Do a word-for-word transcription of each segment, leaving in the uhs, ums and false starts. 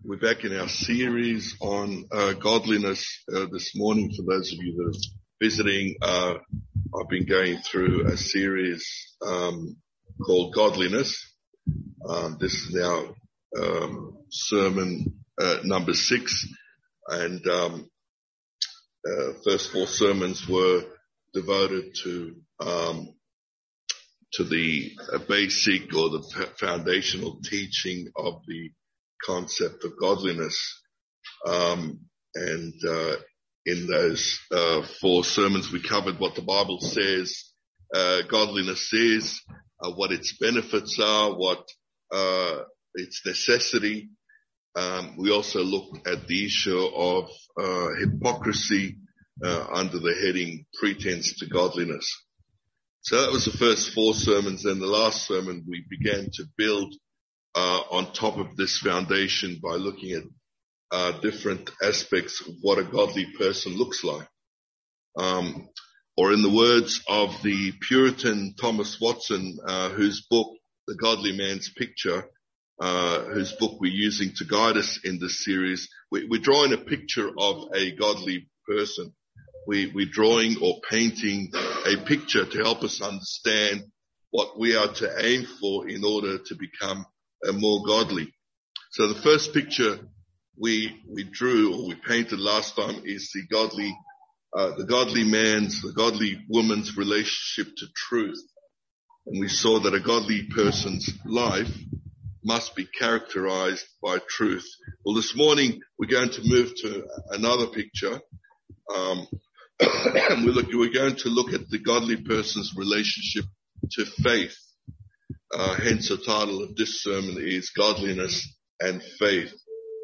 We're back in our series on uh, godliness uh, this morning. For those of you that are visiting, uh, I've been going through a series um, called Godliness. Um, this is now um, sermon uh, number six, and um, uh, first four sermons were devoted to um, to the uh, basic or the f- foundational teaching of the concept of godliness. Um, and, uh, in those, uh, four sermons, we covered what the Bible says, uh, godliness is, uh, what its benefits are, what, uh, its necessity. Um, we also looked at the issue of, uh, hypocrisy, uh, under the heading pretense to godliness. So that was the first four sermons. And the last sermon, we began to build Uh, on top of this foundation by looking at uh, different aspects of what a godly person looks like. Um, or in the words of the Puritan Thomas Watson, uh, whose book, The Godly Man's Picture, uh, whose book we're using to guide us in this series, we, we're drawing a picture of a godly person. We, we're drawing or painting a picture to help us understand what we are to aim for in order to become and more godly. So the first picture we we drew or we painted last time is the godly, uh, the godly man's, the godly woman's relationship to truth. And we saw that a godly person's life must be characterized by truth. Well, this morning we're going to move to another picture. Um, and we're, look, we're going to look at the godly person's relationship to faith. Uh, hence the title of this sermon is Godliness and Faith.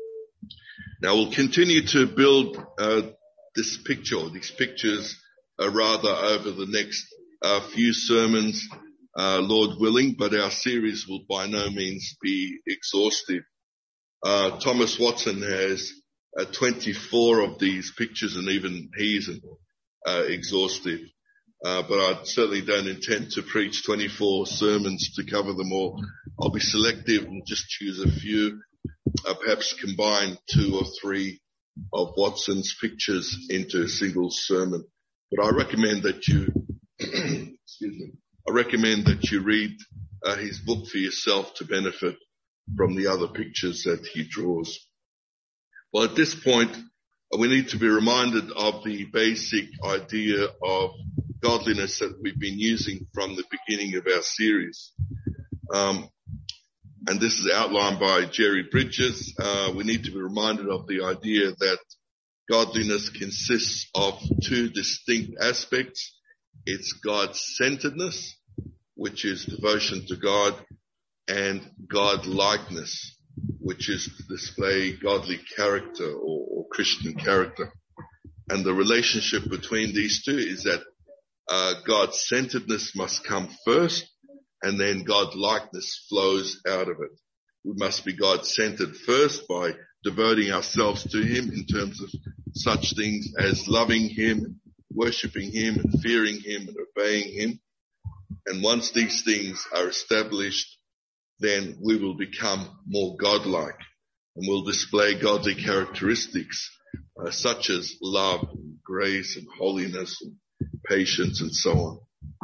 Now we'll continue to build uh, this picture, or these pictures, uh, rather over the next uh, few sermons, uh, Lord willing, but our series will by no means be exhaustive. Uh, Thomas Watson has uh, twenty-four of these pictures, and even he isn't uh, exhaustive. Uh, but I certainly don't intend to preach twenty-four sermons to cover them all. I'll be selective and just choose a few, uh, perhaps combine two or three of Watson's pictures into a single sermon. But I recommend that you, excuse me, I recommend that you read uh, his book for yourself to benefit from the other pictures that he draws. Well, at this point, we need to be reminded of the basic idea of godliness that we've been using from the beginning of our series. Um, and this is outlined by Jerry Bridges. Uh, we need to be reminded of the idea that godliness consists of two distinct aspects. It's God-centeredness, which is devotion to God, and God-likeness, which is to display godly character or, or Christian character. And the relationship between these two is that Uh, God-centeredness must come first, and then God-likeness flows out of it. We must be God-centered first by devoting ourselves to Him in terms of such things as loving Him, worshipping Him, and fearing Him, and obeying Him. And once these things are established, then we will become more godlike, and we'll display godly characteristics, uh, such as love, and grace, and holiness, and patience, and so on.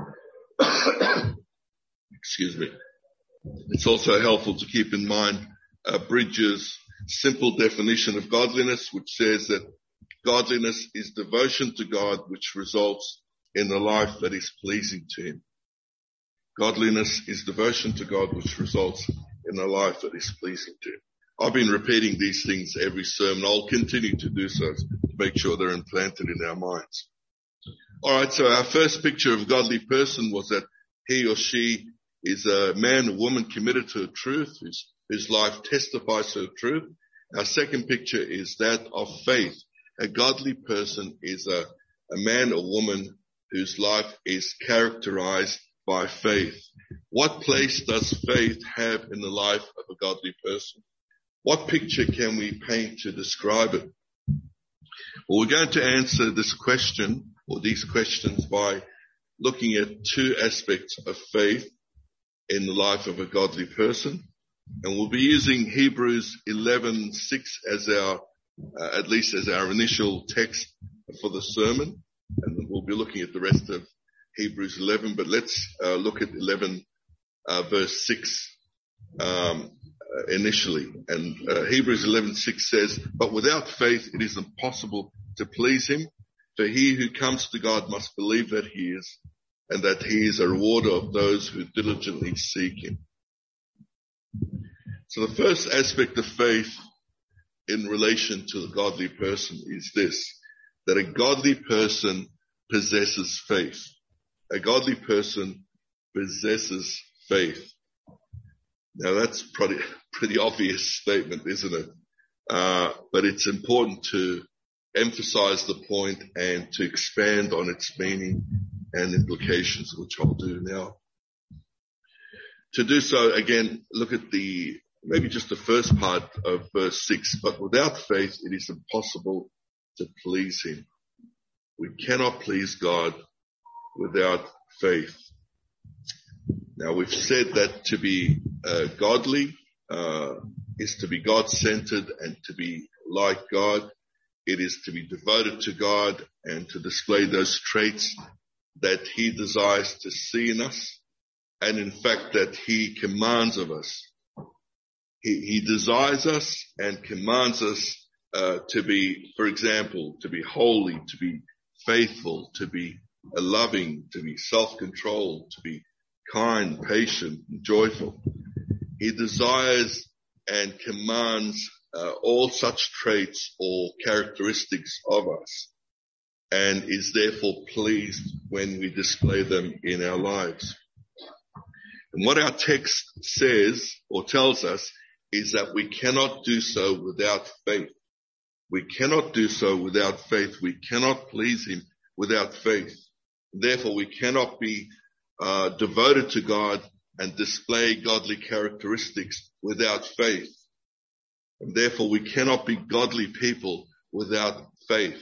Excuse me. It's also helpful to keep in mind uh, Bridges' simple definition of godliness, which says that godliness is devotion to God which results in a life that is pleasing to Him. Godliness is devotion to God which results in a life that is pleasing to Him. I've been repeating these things every sermon. I'll continue to do so to make sure they're implanted in our minds. All right, so our first picture of a godly person was that he or she is a man or woman committed to the truth, whose, whose life testifies to the truth. Our second picture is that of faith. A godly person is a, a man or woman whose life is characterized by faith. What place does faith have in the life of a godly person? What picture can we paint to describe it? Well, we're going to answer this question or these questions by looking at two aspects of faith in the life of a godly person. And we'll be using Hebrews eleven six as our, uh, at least as our initial text for the sermon. And we'll be looking at the rest of Hebrews eleven, but let's uh, look at eleven uh, verse six um, uh, initially. And uh, Hebrews eleven six says, "But without faith it is impossible to please him. For he who comes to God must believe that he is, and that he is a rewarder of those who diligently seek him." So the first aspect of faith in relation to the godly person is this, that a godly person possesses faith. A godly person possesses faith. Now that's pretty, pretty obvious statement, isn't it? Uh, but it's important to emphasize the point and to expand on its meaning and implications, which I'll do now. To do so, again, look at the, maybe just the first part of verse six. "But without faith, it is impossible to please him." We cannot please God without faith. Now, we've said that to be uh, godly uh, is to be God-centered and to be like God. It is to be devoted to God and to display those traits that he desires to see in us, and in fact that he commands of us. He, he desires us and commands us uh, to be, for example, to be holy, to be faithful, to be loving, to be self-controlled, to be kind, patient, and joyful. He desires and commands uh, all such traits or characteristics of us, and is therefore pleased when we display them in our lives. And what our text says or tells us is that we cannot do so without faith. We cannot do so without faith. We cannot please him without faith. Therefore, we cannot be uh, devoted to God and display godly characteristics without faith. And therefore, we cannot be godly people without faith.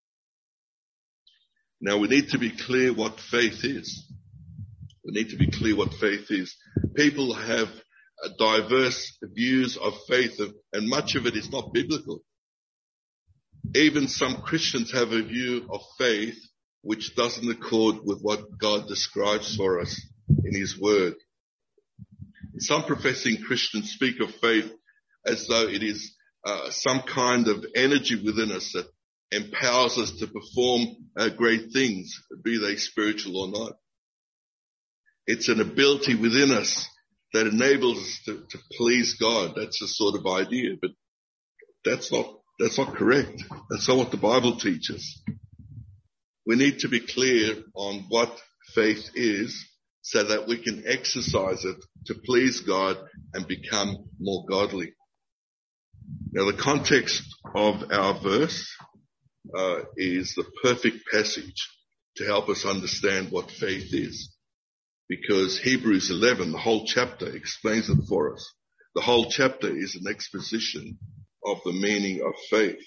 Now, we need to be clear what faith is. We need to be clear what faith is. People have uh, diverse views of faith, and much of it is not biblical. Even some Christians have a view of faith which doesn't accord with what God describes for us in his word. Some professing Christians speak of faith as though it is uh, some kind of energy within us that empowers us to perform uh, great things, be they spiritual or not. It's an ability within us that enables us to, to please God. That's the sort of idea, but that's not That's not correct. That's not what the Bible teaches. We need to be clear on what faith is so that we can exercise it to please God and become more godly. Now, the context of our verse uh, is the perfect passage to help us understand what faith is, because Hebrews eleven, the whole chapter, explains it for us. The whole chapter is an exposition of the meaning of faith.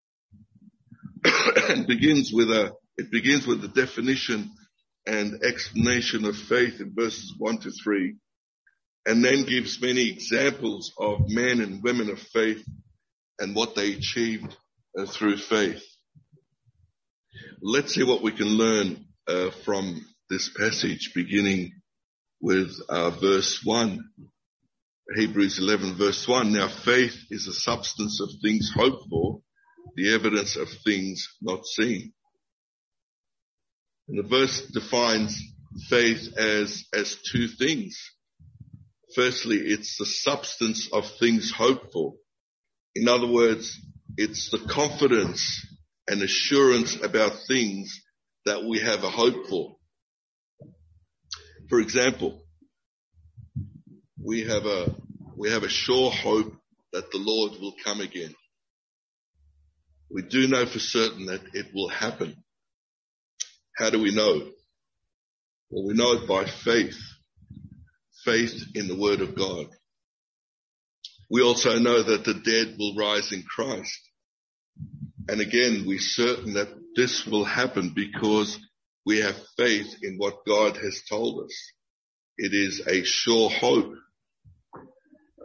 and begins with a, it begins with the definition and explanation of faith in verses one to three, and then gives many examples of men and women of faith and what they achieved uh, through faith. Let's see what we can learn uh, from this passage, beginning with uh, verse one. Hebrews eleven verse one. "Now faith is the substance of things hoped for, the evidence of things not seen." And the verse defines faith as, as two things. Firstly, it's the substance of things hoped for. In other words, it's the confidence and assurance about things that we have a hope for. For example, we have a, we have a sure hope that the Lord will come again. We do know for certain that it will happen. How do we know? Well, we know it by faith. Faith in the Word of God. We also know that the dead will rise in Christ. And again, we're certain that this will happen because we have faith in what God has told us. It is a sure hope.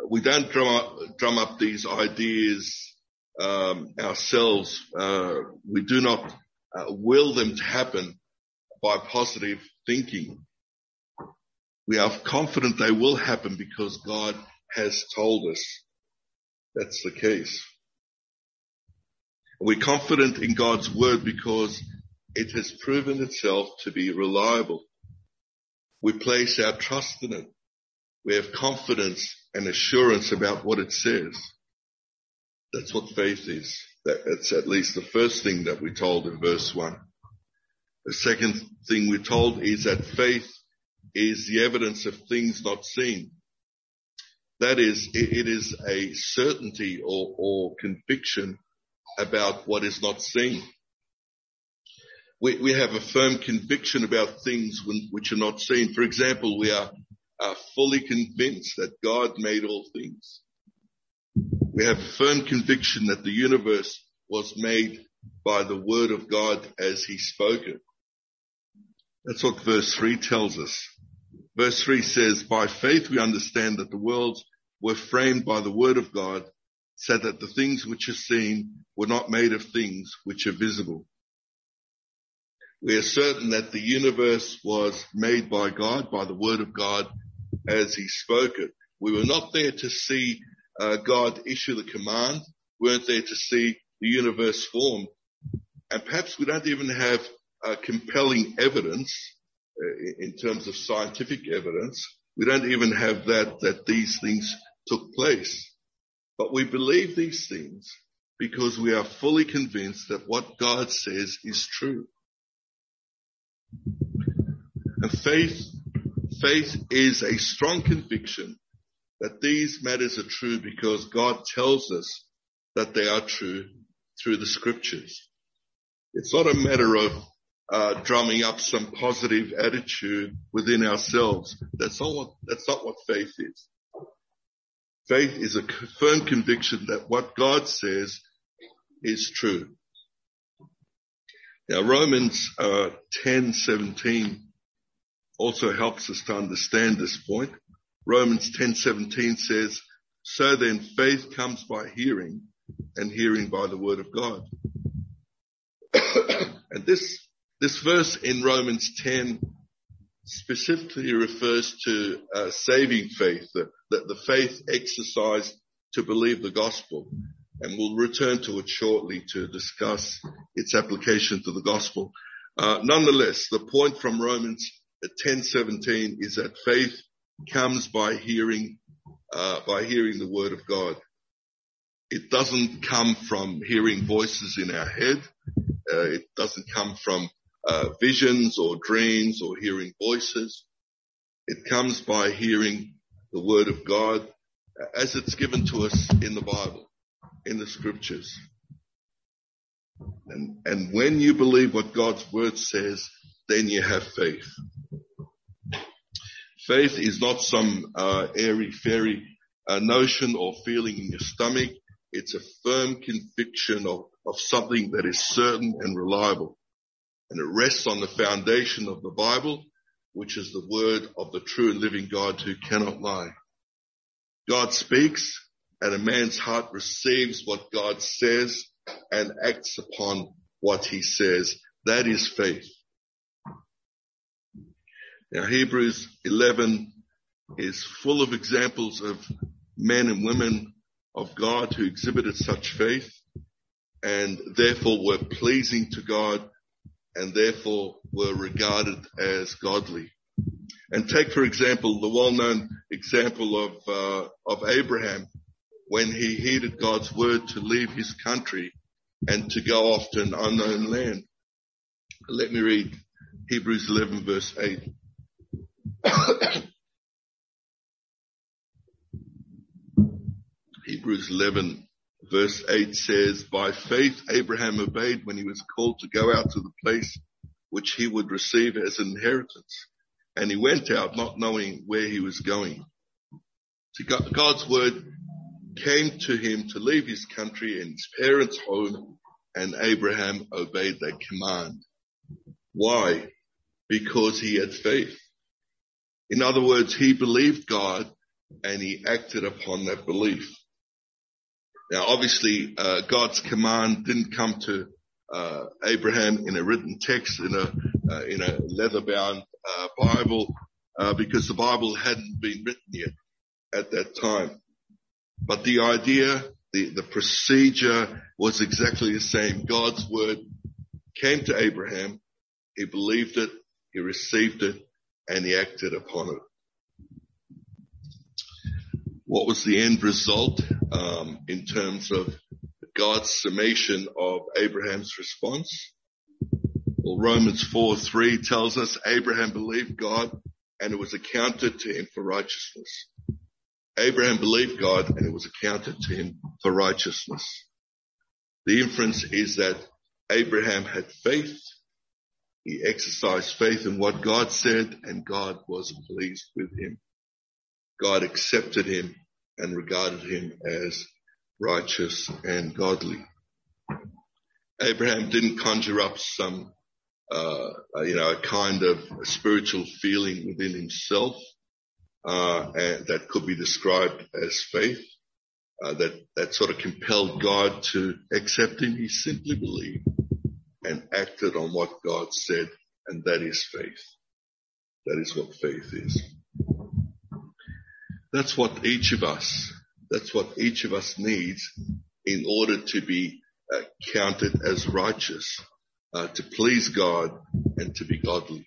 we don't drum up, drum up these ideas um, ourselves. Uh, we do not uh, will them to happen by positive thinking. We are confident they will happen because God has told us that's the case. We're confident in God's word because it has proven itself to be reliable. We place our trust in it. We have confidence and assurance about what it says. That's what faith is. That's at least the first thing that we're told in verse one. The second thing we're told is that faith is the evidence of things not seen. That is, it is a certainty or, or conviction about what is not seen. We, we have a firm conviction about things when, which are not seen. For example, we are, are fully convinced that God made all things. We have a firm conviction that the universe was made by the word of God as he spoke it. That's what verse three tells us. Verse three says, by faith we understand that the worlds were framed by the word of God, so that the things which are seen were not made of things which are visible. We are certain that the universe was made by God, by the word of God, as he spoke it. We were not there to see uh, God issue the command. We weren't there to see the universe formed. And perhaps we don't even have uh, compelling evidence uh, in terms of scientific evidence. We don't even have that, that these things took place. But we believe these things because we are fully convinced that what God says is true. And faith, faith is a strong conviction that these matters are true because God tells us that they are true through the scriptures. It's not a matter of uh, drumming up some positive attitude within ourselves. That's not what, that's not what faith is. Faith is a firm conviction that what God says is true. Now, Romans uh, ten seventeen also helps us to understand this point. Romans ten seventeen says, so then faith comes by hearing, and hearing by the word of God. And this this verse in Romans ten specifically refers to uh, saving faith, the, the, the faith exercised to believe the gospel. And we'll return to it shortly to discuss its application to the gospel. Uh, nonetheless, the point from Romans ten seventeen is that faith comes by hearing, uh, by hearing the word of God. It doesn't come from hearing voices in our head. Uh, it doesn't come from uh, visions or dreams or hearing voices. It comes by hearing the word of God as it's given to us in the Bible, in the scriptures. And, and when you believe what God's word says, then you have faith. Faith is not some uh, airy-fairy uh, notion or feeling in your stomach. It's a firm conviction of, of something that is certain and reliable. And it rests on the foundation of the Bible, which is the word of the true and living God who cannot lie. God speaks, and a man's heart receives what God says and acts upon what he says. That is faith. Now, Hebrews eleven is full of examples of men and women of God who exhibited such faith and therefore were pleasing to God and therefore were regarded as godly. And take, for example, the well-known example of uh, of Abraham when he heeded God's word to leave his country and to go off to an unknown land. Let me read Hebrews eleven verse eight. Hebrews eleven verse eight says, by faith Abraham obeyed when he was called to go out to the place which he would receive as an inheritance. And he went out not knowing where he was going. So God's word came to him to leave his country and his parents' home, and Abraham obeyed that command. Why? Because he had faith. In other words, he believed God and he acted upon that belief. Now, obviously, uh, God's command didn't come to uh, Abraham in a written text, in a uh, in a leather-bound uh, Bible, uh, because the Bible hadn't been written yet at that time. But the idea, the, the procedure was exactly the same. God's word came to Abraham, he believed it, he received it, and he acted upon it. What was the end result um, in terms of God's summation of Abraham's response? Well, Romans four three tells us Abraham believed God and it was accounted to him for righteousness. Abraham believed God and it was accounted to him for righteousness. The inference is that Abraham had faith. He exercised faith in what God said and God was pleased with him. God accepted him and regarded him as righteous and godly. Abraham didn't conjure up some, uh, you know, a kind of a spiritual feeling within himself, uh, and that could be described as faith, uh, that, that sort of compelled God to accept him. He simply believed and acted on what God said, and that is faith. That is what faith is. That's what each of us, that's what each of us needs in order to be uh, counted as righteous, uh, to please God and to be godly.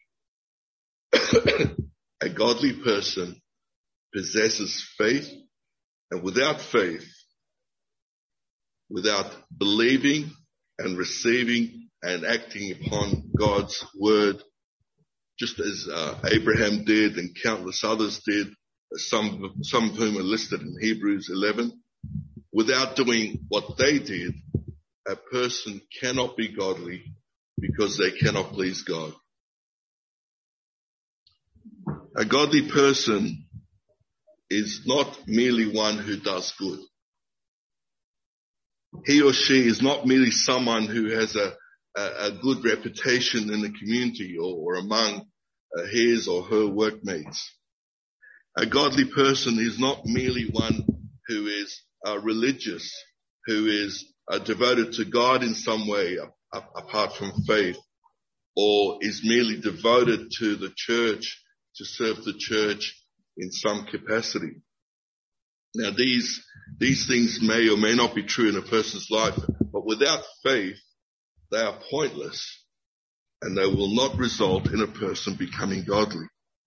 A godly person possesses faith, and without faith, without believing and receiving and acting upon God's word, just as uh, Abraham did and countless others did, some some of whom are listed in Hebrews eleven, without doing what they did, a person cannot be godly because they cannot please God. A godly person is not merely one who does good. He or she is not merely someone who has a, a, a good reputation in the community or, or among uh, his or her workmates. A godly person is not merely one who is uh, religious, who is uh, devoted to God in some way uh, uh, apart from faith, or is merely devoted to the church, to serve the church in some capacity. Now these, these things may or may not be true in a person's life, but without faith, they are pointless and they will not result in a person becoming godly.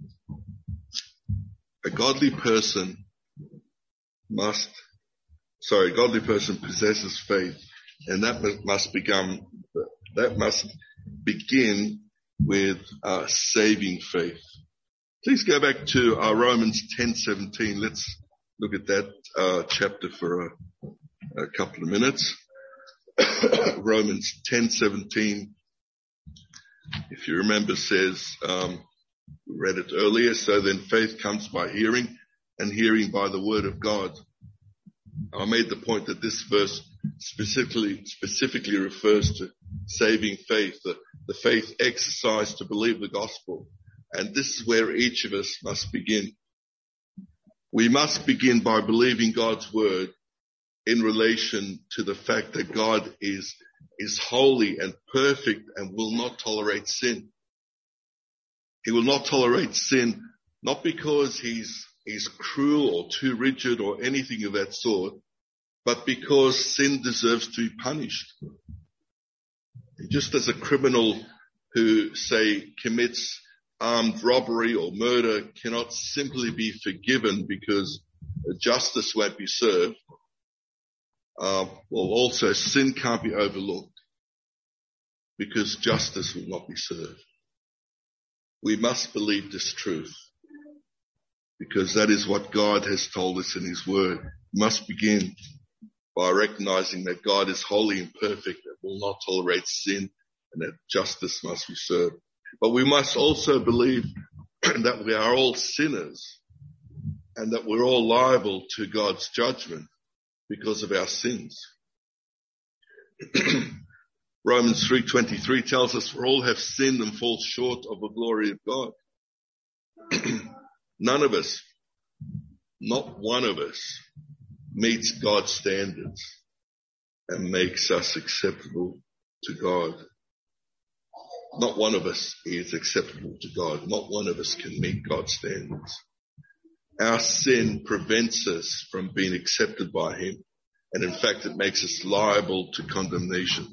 A godly person must, sorry, a godly person possesses faith, and that must become, that must begin with uh, saving faith. Please go back to uh, Romans ten seventeen. Let's look at that uh, chapter for a, a couple of minutes. Romans ten seventeen, if you remember, says, um, we read it earlier, so then faith comes by hearing, and hearing by the word of God. I made the point that this verse specifically specifically refers to saving faith, the, the faith exercised to believe the gospel. And this is where each of us must begin. We must begin by believing God's word in relation to the fact that God is, is holy and perfect and will not tolerate sin. He will not tolerate sin, not because he's, he's cruel or too rigid or anything of that sort, but because sin deserves to be punished. Just as a criminal who, say, commits armed robbery or murder cannot simply be forgiven because justice won't be served, uh, well, also sin can't be overlooked because justice will not be served. We must believe this truth because that is what God has told us in his word. We must begin by recognizing that God is holy and perfect and will not tolerate sin and that justice must be served. But we must also believe that we are all sinners and that we're all liable to God's judgment because of our sins. Romans three twenty-three tells us, for all have sinned and fall short of the glory of God. None of us not one of us meets God's standards and makes us acceptable to God. Not one of us is acceptable to God. Not one of us can meet God's standards. Our sin prevents us from being accepted by him. And in fact, it makes us liable to condemnation.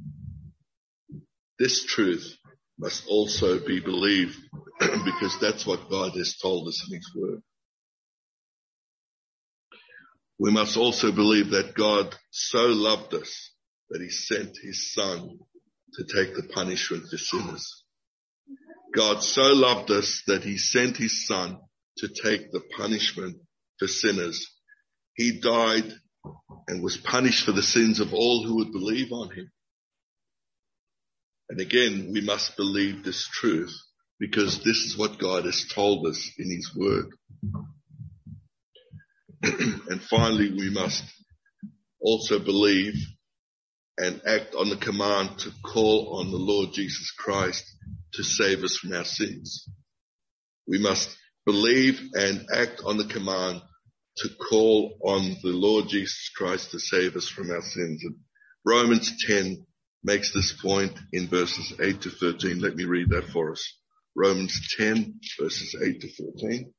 This truth must also be believed because that's what God has told us in his word. We must also believe that God so loved us that he sent his son to take the punishment for sinners. God so loved us that he sent his son to take the punishment for sinners. He died and was punished for the sins of all who would believe on him. And again, we must believe this truth because this is what God has told us in his word. And finally, we must also believe and act on the command to call on the Lord Jesus Christ to save us from our sins. We must believe and act on the command to call on the Lord Jesus Christ to save us from our sins. And Romans ten makes this point in verses eight to thirteen. Let me read that for us. Romans ten, verses eight to thirteen.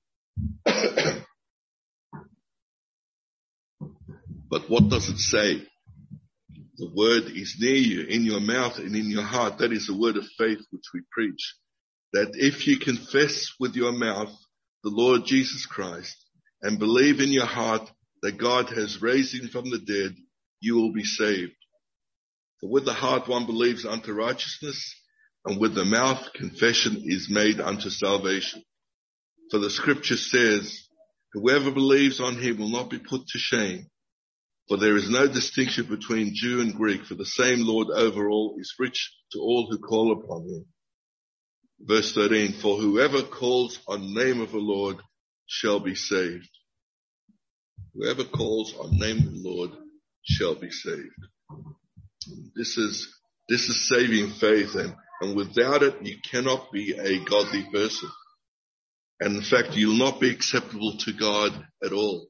But what does it say? The word is near you, in your mouth and in your heart. That is the word of faith which we preach. That if you confess with your mouth the Lord Jesus Christ and believe in your heart that God has raised him from the dead, you will be saved. For with the heart one believes unto righteousness, and with the mouth confession is made unto salvation. For the scripture says, whoever believes on him will not be put to shame. For there is no distinction between Jew and Greek, for the same Lord over all is rich to all who call upon him. Verse thirteen, for whoever calls on the name of the Lord shall be saved. Whoever calls on the name of the Lord shall be saved. This is, this is saving faith, and, and without it, you cannot be a godly person. And in fact, you'll not be acceptable to God at all.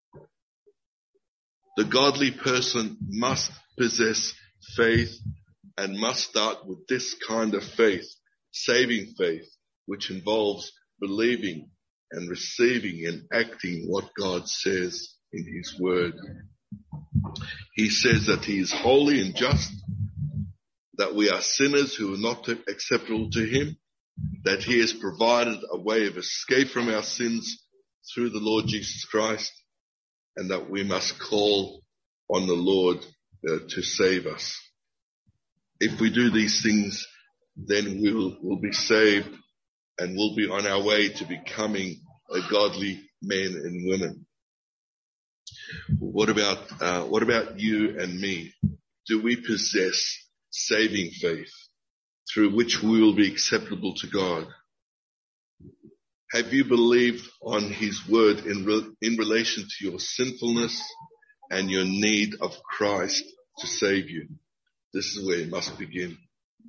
The godly person must possess faith and must start with this kind of faith, saving faith, which involves believing and receiving and acting what God says in his word. He says that he is holy and just, that we are sinners who are not acceptable to him, that he has provided a way of escape from our sins through the Lord Jesus Christ, and that we must call on the Lord uh, to save us. If we do these things, then we'll, we'll be saved and we'll be on our way to becoming a godly men and women. What about, uh, what about you and me? Do we possess saving faith through which we will be acceptable to God? Have you believed on his word in, re- in relation to your sinfulness and your need of Christ to save you? This is where it must begin.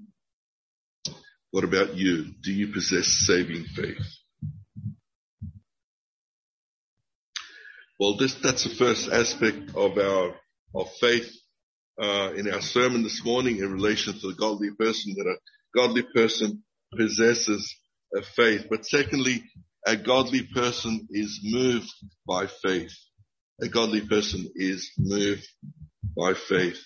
What about you? Do you possess saving faith? Well, this, that's the first aspect of our, of faith, uh, in our sermon this morning in relation to the godly person, that a godly person possesses a faith. But secondly, a godly person is moved by faith. A godly person is moved by faith.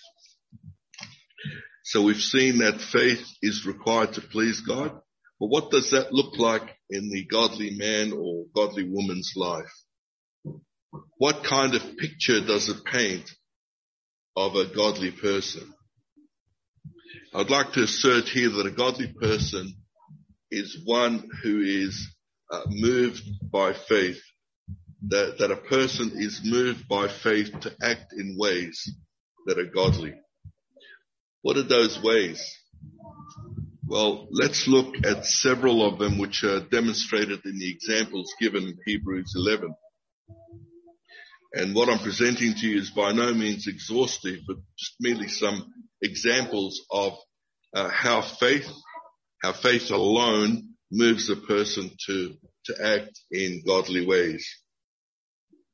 So we've seen that faith is required to please God. But what does that look like in the godly man or godly woman's life? What kind of picture does it paint of a godly person? I'd like to assert here that a godly person is one who is uh, moved by faith. That, that a person is moved by faith to act in ways that are godly. What are those ways? Well, let's look at several of them which are demonstrated in the examples given in Hebrews eleven. And what I'm presenting to you is by no means exhaustive, but just merely some examples of uh, how faith, how faith alone moves a person to, to act in godly ways.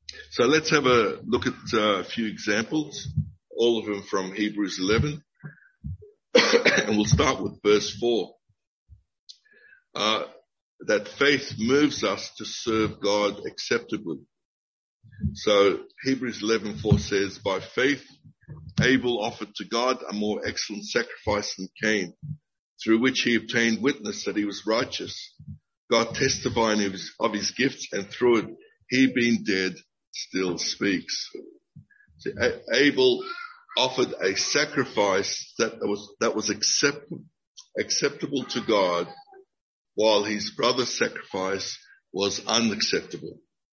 So let's have a look at uh, a few examples, all of them from Hebrews eleven. And we'll start with verse four. Uh, that faith moves us to serve God acceptably. So Hebrews eleven four says, by faith, Abel offered to God a more excellent sacrifice than Cain, through which he obtained witness that he was righteous, God testifying of his, of his gifts, and through it, he being dead still speaks. See, Abel offered a sacrifice that was, that was accept, acceptable to God, while his brother's sacrifice was unacceptable.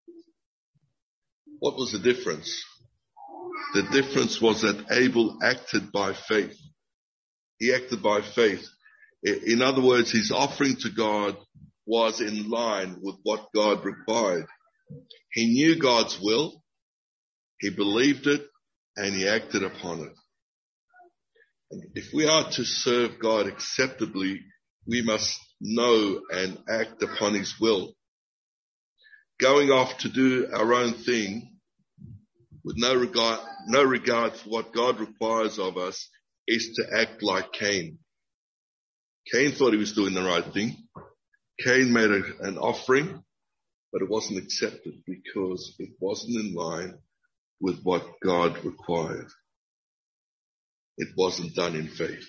What was the difference? The difference was that Abel acted by faith. He acted by faith. In other words, his offering to God was in line with what God required. He knew God's will, he believed it, and he acted upon it. And if we are to serve God acceptably, we must know and act upon his will. Going off to do our own thing with no regard, no regard for what God requires of us is to act like Cain. Cain thought he was doing the right thing. Cain made a, an offering, but it wasn't accepted because it wasn't in line with what God required. It wasn't done in faith.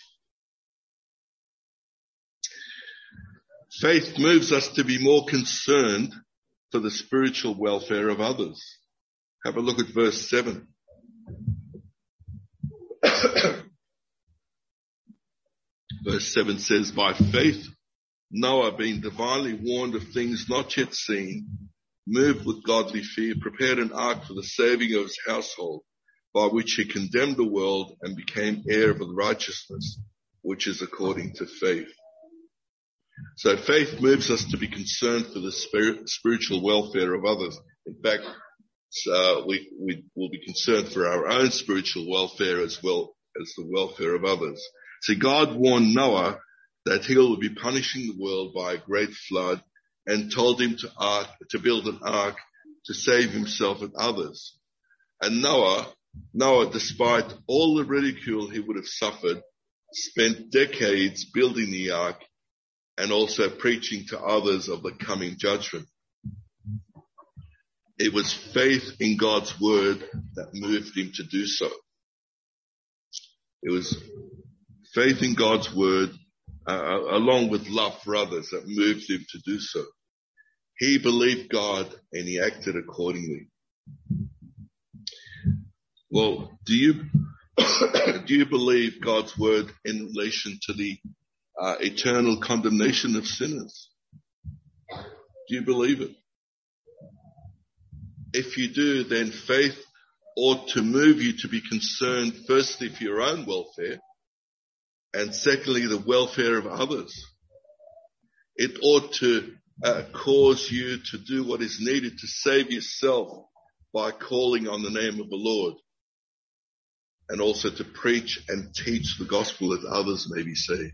Faith moves us to be more concerned for the spiritual welfare of others. Have a look at verse seven. Verse seven says, by faith, Noah, being divinely warned of things not yet seen, moved with godly fear, prepared an ark for the saving of his household, by which he condemned the world and became heir of the righteousness, which is according to faith. So faith moves us to be concerned for the spirit, spiritual welfare of others. In fact, uh, we, we will be concerned for our own spiritual welfare as well as the welfare of others. See, God warned Noah that he will be punishing the world by a great flood, and told him to, ark, to build an ark to save himself and others. And Noah, Noah, despite all the ridicule he would have suffered, spent decades building the ark and also preaching to others of the coming judgment. It was faith in God's word that moved him to do so. It was faith in God's word, uh, along with love for others, that moved him to do so. He believed God and he acted accordingly. Well, do you do you believe God's word in relation to the uh, eternal condemnation of sinners? Do you believe it? If you do, then faith ought to move you to be concerned firstly for your own welfare, and secondly the welfare of others. It ought to uh, cause you to do what is needed to save yourself by calling on the name of the Lord, and also to preach and teach the gospel that others may be saved.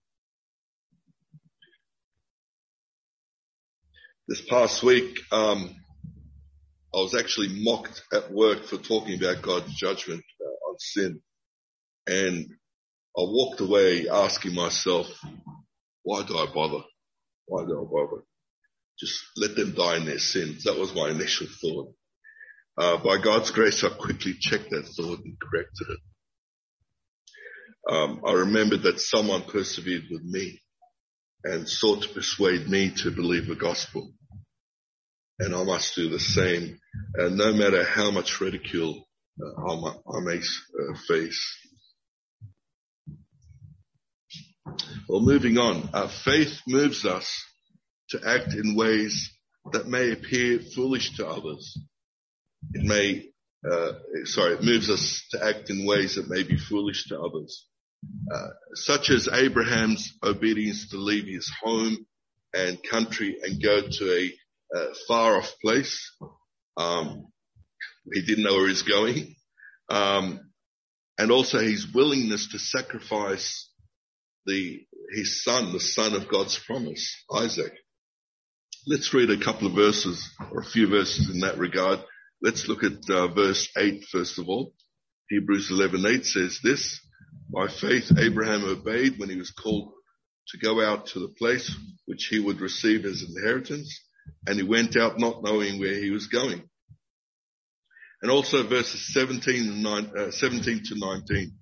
This past week, um, I was actually mocked at work for talking about God's judgment uh, on sin. And I walked away asking myself, why do I bother? Why do I bother? Just let them die in their sins. That was my initial thought. Uh, by God's grace, I quickly checked that thought and corrected it. Um, I remembered that someone persevered with me and sought to persuade me to believe the gospel. And I must do the same, uh, no matter how much ridicule uh, I, I may uh, face. Well, moving on, uh, faith moves us to act in ways that may appear foolish to others. It may, uh, sorry, it moves us to act in ways that may be foolish to others, uh, such as Abraham's obedience to leave his home and country and go to a uh, far-off place. Um, he didn't know where he was going. Um, and also his willingness to sacrifice the his son, the son of God's promise, Isaac. Let's read a couple of verses, or a few verses in that regard. Let's look at uh, verse eight first of all. Hebrews eleven eight says this: by faith Abraham obeyed when he was called to go out to the place which he would receive as inheritance, and he went out not knowing where he was going. And also verses seventeen and nine, uh, seventeen to nineteen.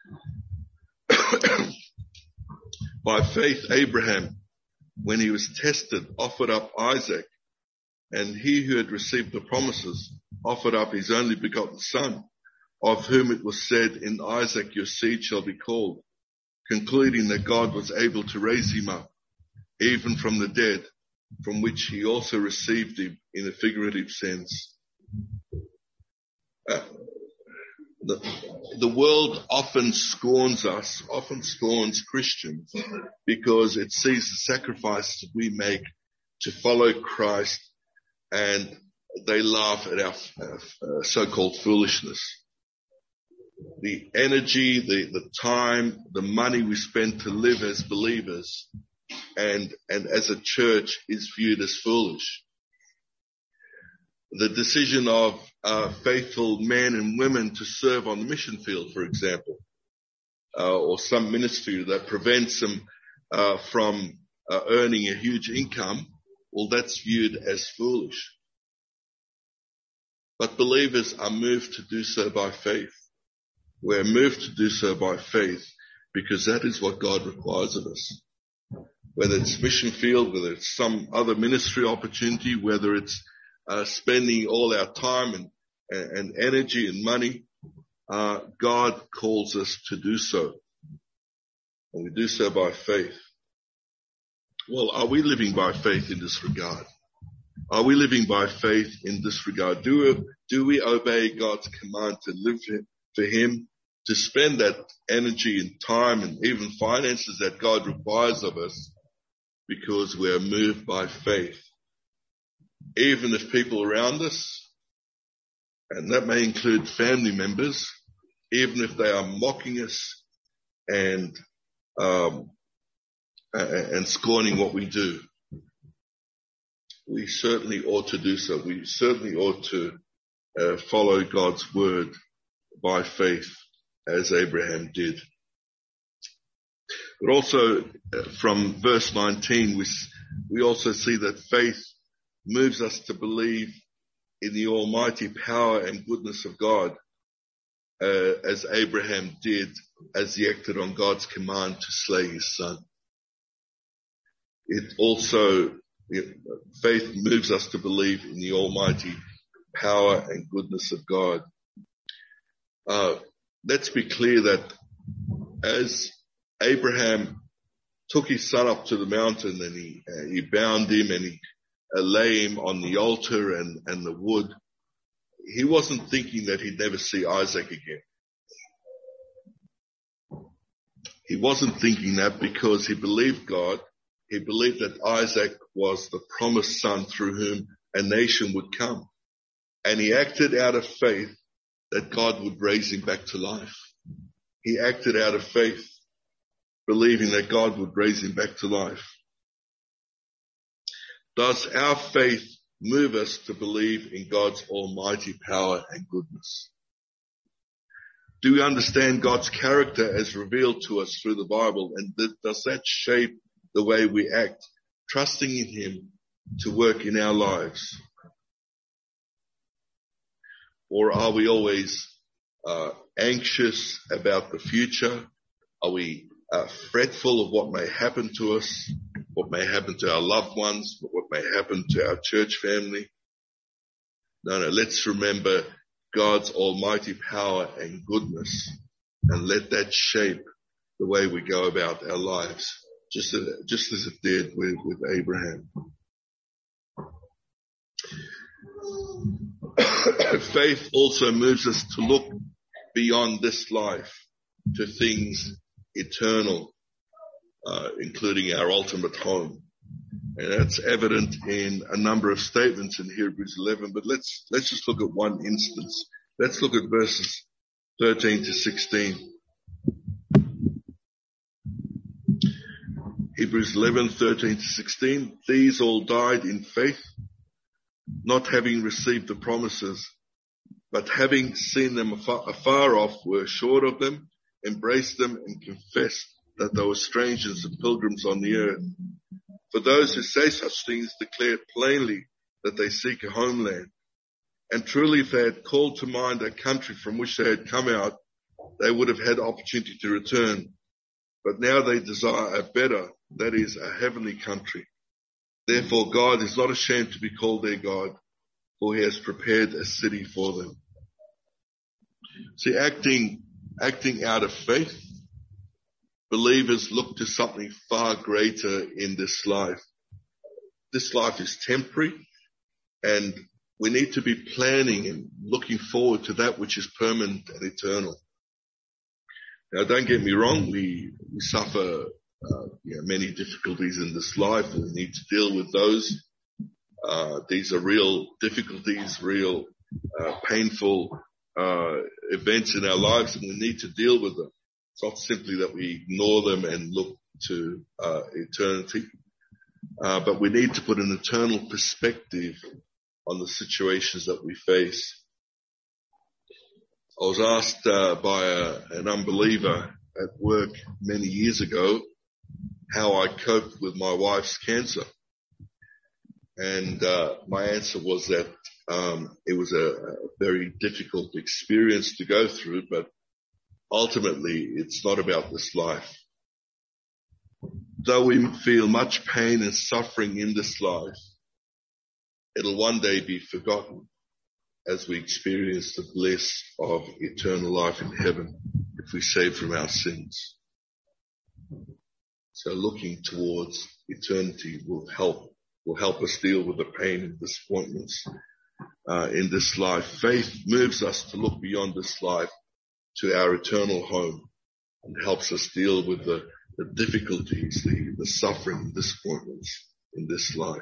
By faith Abraham, when he was tested, offered up Isaac, and he who had received the promises offered up his only begotten son, of whom it was said, in Isaac your seed shall be called, concluding that God was able to raise him up, even from the dead, from which he also received him in a figurative sense. Uh, the, the world often scorns us, often scorns Christians, because it sees the sacrifices we make to follow Christ, and they laugh at our uh, so-called foolishness. The energy, the, the time, the money we spend to live as believers and, and as a church is viewed as foolish. The decision of uh, faithful men and women to serve on the mission field, for example, uh, or some ministry that prevents them uh, from uh, earning a huge income, well, that's viewed as foolish. But believers are moved to do so by faith. We're moved to do so by faith because that is what God requires of us. Whether it's mission field, whether it's some other ministry opportunity, whether it's uh, spending all our time and, and energy and money, uh, God calls us to do so. And we do so by faith. Well, are we living by faith in this regard? Are we living by faith in this regard? Do we, do we obey God's command to live for Him, to spend that energy and time and even finances that God requires of us because we are moved by faith? Even if people around us, and that may include family members, even if they are mocking us and um, and scorning what we do, we certainly ought to do so. We certainly ought to uh, follow God's word by faith, as Abraham did. But also uh, from verse nineteen, we, we also see that faith moves us to believe in the almighty power and goodness of God, uh, as Abraham did as he acted on God's command to slay his son. It also, it, faith moves us to believe in the almighty power and goodness of God. Uh, let's be clear that as Abraham took his son up to the mountain and he, uh, he bound him and he uh, lay him on the altar and, and the wood, he wasn't thinking that he'd never see Isaac again. He wasn't thinking that because he believed God. He believed that Isaac was the promised son through whom a nation would come. And he acted out of faith that God would raise him back to life. He acted out of faith, believing that God would raise him back to life. Does our faith move us to believe in God's almighty power and goodness? Do we understand God's character as revealed to us through the Bible? And does that shape the way we act, trusting in Him to work in our lives? Or are we always uh, anxious about the future? Are we uh, fretful of what may happen to us, what may happen to our loved ones, what may happen to our church family? No, no, let's remember God's almighty power and goodness and let that shape the way we go about our lives, just as, just as it did with, with Abraham. Faith also moves us to look beyond this life to things eternal, uh, including our ultimate home. And that's evident in a number of statements in Hebrews eleven, but let's, let's just look at one instance. Let's look at verses thirteen to sixteen. Hebrews eleven, thirteen to sixteen. These all died in faith, not having received the promises, but having seen them afar, afar off, were assured of them, embraced them, and confessed that they were strangers and pilgrims on the earth. For those who say such things declare plainly that they seek a homeland. And truly, if they had called to mind a country from which they had come out, they would have had opportunity to return. But now they desire a better, that is, a heavenly country. Therefore, God is not ashamed to be called their God, for he has prepared a city for them. See, acting, acting out of faith, believers look to something far greater in this life. This life is temporary, and we need to be planning and looking forward to that which is permanent and eternal. Now, don't get me wrong, we, we suffer uh, you know, many difficulties in this life, and we need to deal with those. Uh, these are real difficulties, real uh, painful uh, events in our lives, and we need to deal with them. It's not simply that we ignore them and look to uh, eternity, uh, but we need to put an eternal perspective on the situations that we face. I was asked uh, by a, an unbeliever at work many years ago how I coped with my wife's cancer. And uh, my answer was that um, it was a, a very difficult experience to go through, but ultimately it's not about this life. Though we feel much pain and suffering in this life, it'll one day be forgotten as we experience the bliss of eternal life in heaven if we save from our sins. So looking towards eternity will help, will help us deal with the pain and disappointments uh, in this life. Faith moves us to look beyond this life to our eternal home and helps us deal with the, the difficulties, the, the suffering and disappointments in this life.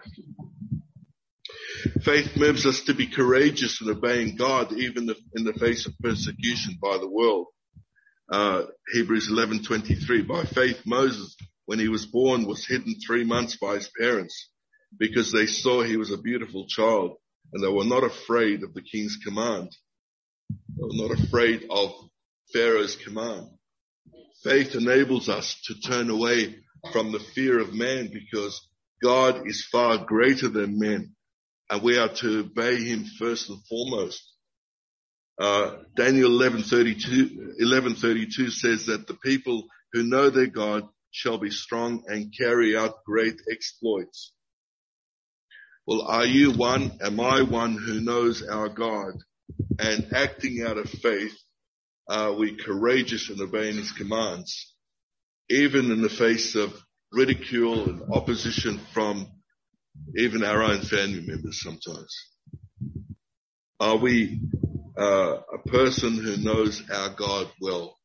Faith moves us to be courageous in obeying God, even if in the face of persecution by the world. Uh, Hebrews eleven twenty-three, by faith Moses, when he was born, was hidden three months by his parents because they saw he was a beautiful child, and they were not afraid of the king's command. They were not afraid of Pharaoh's command. Faith enables us to turn away from the fear of man because God is far greater than men, and we are to obey him first and foremost. Uh, Daniel eleven thirty-two says that the people who know their God shall be strong and carry out great exploits. Well, are you one? Am I one who knows our God? And acting out of faith, are we courageous in obeying his commands, even in the face of ridicule and opposition from even our own family members sometimes? Are we uh, a person who knows our God well?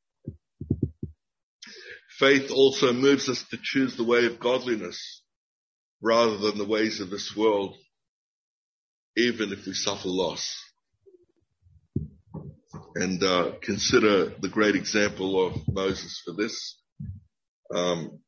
Faith also moves us to choose the way of godliness rather than the ways of this world, even if we suffer loss. And uh, consider the great example of Moses for this. Um,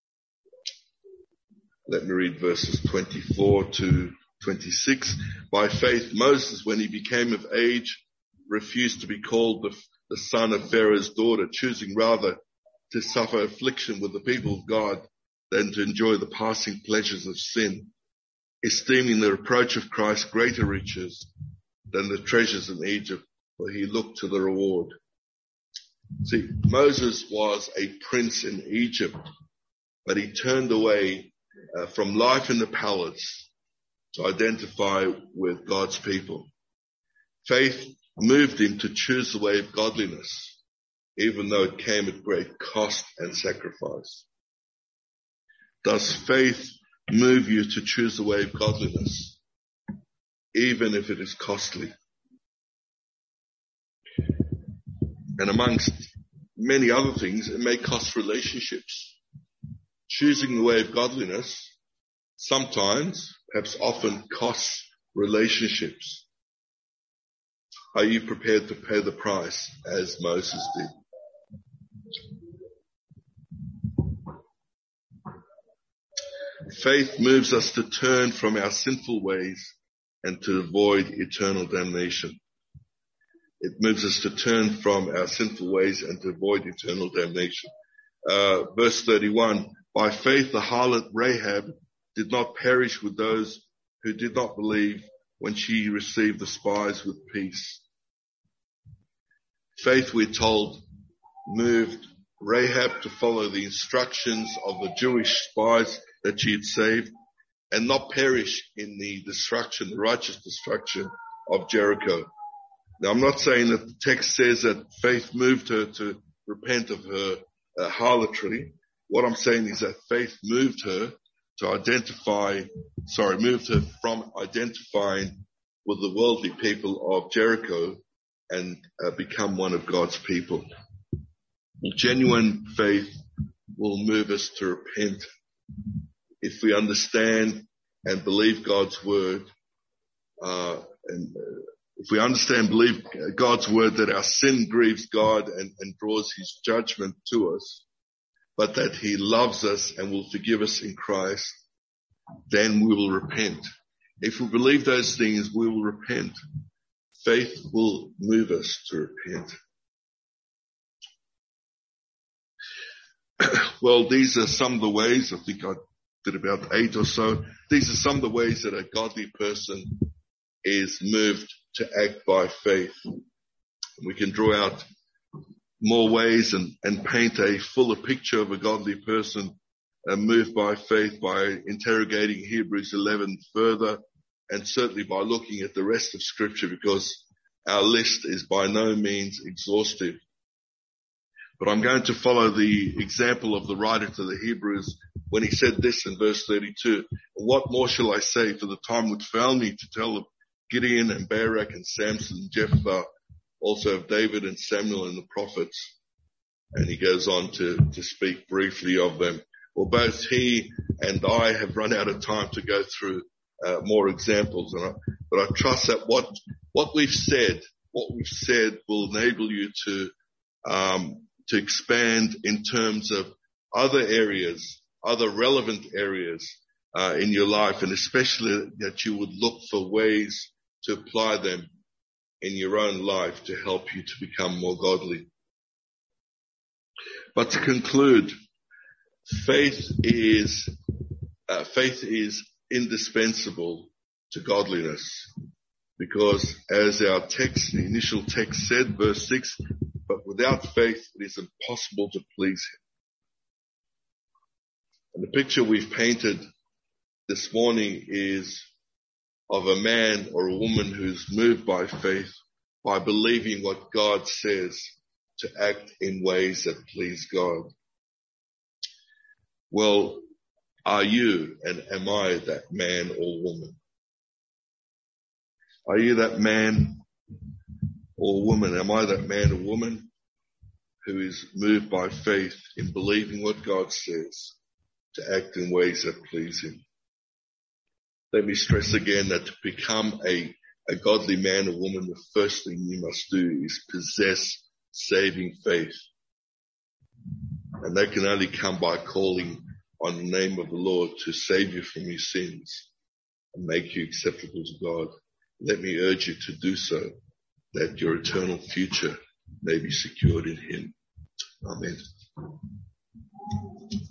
let me read verses twenty-four to twenty-six. By faith, Moses, when he became of age, refused to be called the, the son of Pharaoh's daughter, choosing rather to suffer affliction with the people of God than to enjoy the passing pleasures of sin, esteeming the reproach of Christ greater riches than the treasures in Egypt, for he looked to the reward. See, Moses was a prince in Egypt, but he turned away uh, from life in the palace to identify with God's people. Faith moved him to choose the way of godliness, even though it came at great cost and sacrifice. Does faith move you to choose the way of godliness, even if it is costly? And amongst many other things, it may cost relationships. Choosing the way of godliness sometimes, perhaps often, costs relationships. Are you prepared to pay the price as Moses did? Faith moves us to turn from our sinful ways and to avoid eternal damnation. It moves us to turn from our sinful ways and to avoid eternal damnation. Uh, verse thirty-one, by faith the harlot Rahab did not perish with those who did not believe when she received the spies with peace. Faith, we're told, moved Rahab to follow the instructions of the Jewish spies that she had saved and not perish in the destruction, the righteous destruction of Jericho. Now, I'm not saying that the text says that faith moved her to repent of her uh, harlotry. What I'm saying is that faith moved her to identify, sorry, moved her from identifying with the worldly people of Jericho and uh, become one of God's people. Genuine faith will move us to repent. If we understand and believe God's word, uh, and uh, if we understand and believe God's word that our sin grieves God and, and draws his judgment to us, but that he loves us and will forgive us in Christ, then we will repent. If we believe those things, we will repent. Faith will move us to repent. Well, these are some of the ways, I think I did about eight or so. These are some of the ways that a godly person is moved to act by faith. We can draw out more ways and, and paint a fuller picture of a godly person uh, moved by faith by interrogating Hebrews eleven further, and certainly by looking at the rest of Scripture, because our list is by no means exhaustive. But I'm going to follow the example of the writer to the Hebrews when he said this in verse thirty-two. What more shall I say? For the time would fail me to tell of Gideon and Barak and Samson and Jephthah, also of David and Samuel and the prophets. And he goes on to, to speak briefly of them. Well, both he and I have run out of time to go through uh, more examples. And I, but I trust that what, what we've said, what we've said will enable you to, um, to expand in terms of other areas, other relevant areas, uh, in your life, and especially that you would look for ways to apply them in your own life to help you to become more godly. But to conclude, faith is, uh, faith is indispensable to godliness, because as our text, the initial text said, verse six, but without faith it is impossible to please him. And the picture we've painted this morning is of a man or a woman who's moved by faith by believing what God says to act in ways that please God. Well, are you and am I that man or woman? Are you that man or woman? Am I that man or woman who is moved by faith in believing what God says to act in ways that please him? Let me stress again that to become a, a godly man or woman, the first thing you must do is possess saving faith. And that can only come by calling on the name of the Lord to save you from your sins and make you acceptable to God. Let me urge you to do so, that your eternal future may be secured in him. Amen.